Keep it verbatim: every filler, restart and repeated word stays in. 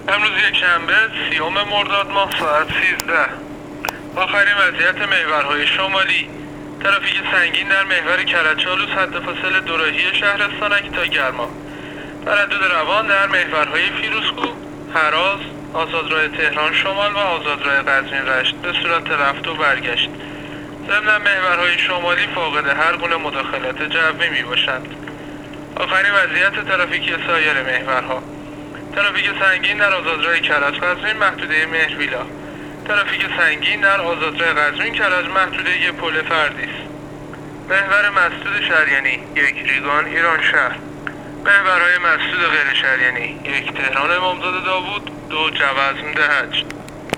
امروز یک شنبه سیوم مرداد ماه ساعت سیزده. آخرین وضعیت محورهای شمالی: ترافیک سنگین در محور کرج‌آلوز حد فاصله دوراهی شهرستانک تا گرما. تردد روان در محورهای فیروزکوه، هراز، آزادراه تهران شمال و آزادراه قزوین رشت به صورت رفت و برگشت. ضمن محورهای شمالی فاقد هر گونه مداخلت جوی می باشند. آخرین وضعیت ترافیکی سایر محورها: ترافیک سنگین در آزادراه کرج قزوین محدوده مهرویلا. ترافیک سنگین در آزادراه قزوین کرج محدوده پل فردیس. محور مسدود شریانی: یک ریگان ایران شهر. محورهای مسدود غیر شریانی: یک تهران امامزاده داوود، دو جوزم دهج.